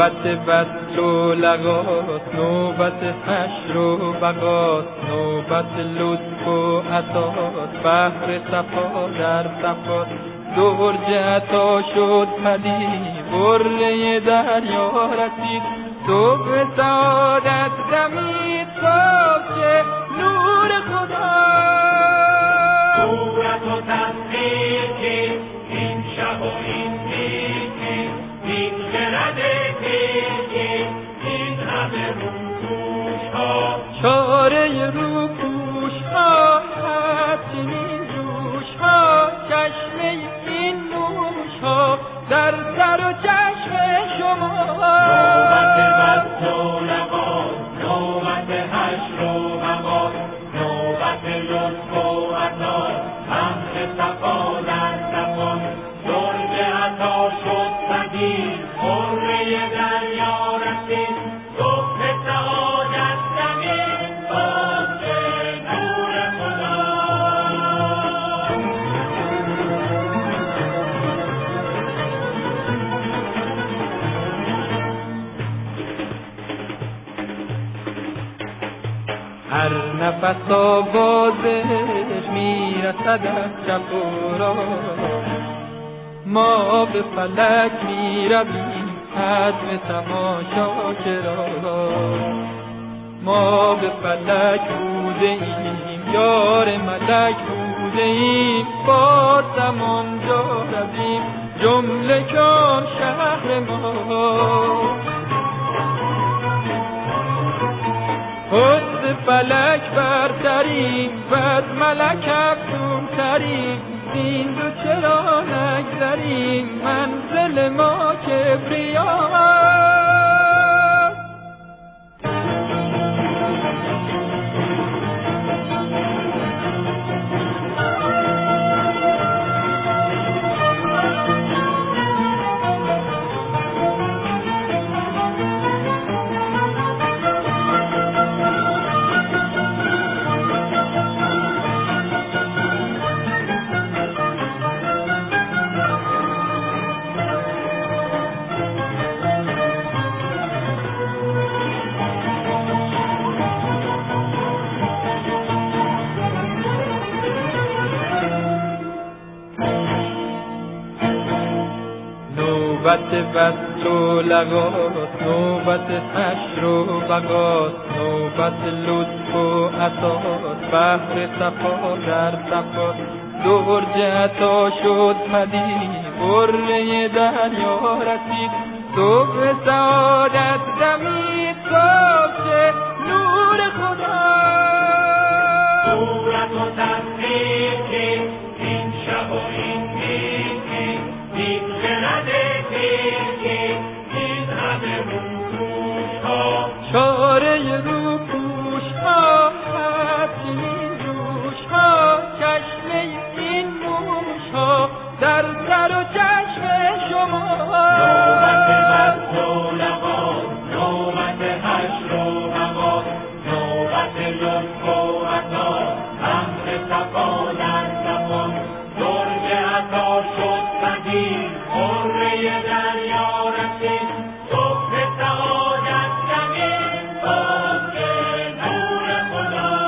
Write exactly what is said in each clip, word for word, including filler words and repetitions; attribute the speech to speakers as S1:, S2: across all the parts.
S1: نوبت وصل و لقاست، نوبت حشر و بقاست، نوبت لطف و عطاست، بحر صفا در صفاست. درج عطا شد پدید، قره دریا رسید، صبح سعادت دمید، صبح نور خدا.
S2: صورت و تصویر که این شب و این دیگه، این خرد که این همه روپوش ها،
S1: چاره روپوش ها، حسین جوش ها، چشمه این نوش ها در سر و چشم شما.
S2: نوبت وصل و لقاست، نوبت حشر و بقاست، نوبت لطف و عطاست، بحر صفا در صفاست. درج عطا شد پدید، قره دریا رسید، صبح سعادت دمید، صبح نور خدا.
S1: هر نفس آوازش میرسد از چپ و راست، ما به فلک میرویم عزم تماشا چرا. ما به فلک بوده ایم، یار ملک بوده ایم، بازم آنجا رویم جمله کام شهر ما. حسن فلک برتریم و از ملک افزون تریم، این دو چرا نگذریم منزل ما کبریاست. نوبت وصل و لقاست، نوبت حشر و بقاست، نوبت لطف و عطاست، بحر صفا در صفاست. درج عطا شد پدید، قره دریا رسید، صبح سعادت دمید، صبح نور خدا.
S2: صورت و تصویر که این شب و این دیگه، این خرد که این همه روپوش ها،
S1: چاره روپوش ها، حسین جوش ها، چشمه این نوش ها در سر و چشم شما.
S2: نوبت وصل و لقاست، نوبت حشر و بقاست، نوبت لطف و عطاست، بحر صفا در صفاست. درج عطا شد پدید، قره دریا رسید، صبح سعادت دمید، صبح نور خدا.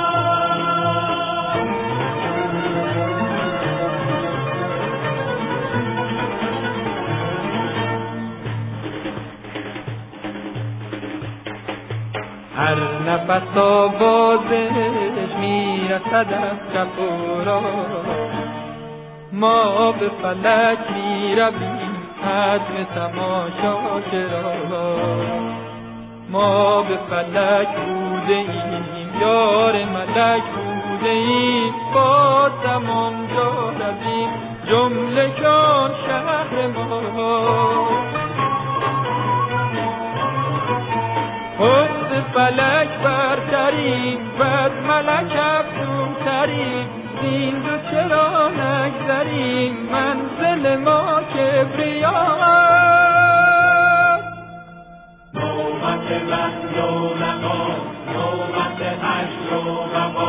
S1: هر نفس آوازش میرسد از چپ و راست، ما به فلک میرویم عزم تماشا چرا. ما به فلک بوده ایم، یار ملک بوده ایم، بازم آنجا رویم جمله کان شهر ما. حسن فلک برتریم و از ملک افزون تریم، این دو چرا نگذریم منزل ما کبریاست.
S2: نوبت وصل و لقاست، نوبت حشر و بقاست،